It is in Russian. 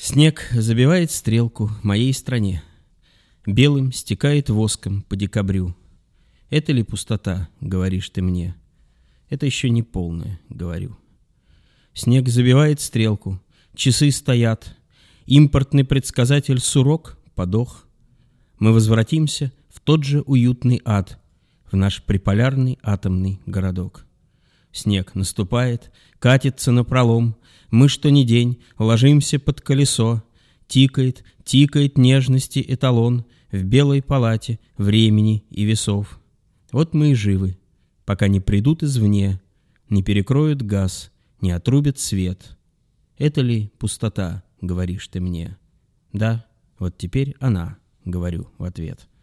Снег забивает стрелку моей стране, белым стекает воском по декабрю. Это ли пустота, говоришь ты мне? Это еще не полная, говорю. Снег забивает стрелку, часы стоят, импортный предсказатель сурок подох. Мы возвратимся в тот же уютный ад, в наш приполярный атомный городок. Снег наступает, катится напролом, мы что ни день ложимся под колесо. Тикает, тикает нежности эталон в белой палате времени и весов. Вот мы и живы, пока не придут извне, не перекроют газ, не отрубят свет. Это ли пустота, говоришь ты мне? Да, вот теперь она, говорю в ответ.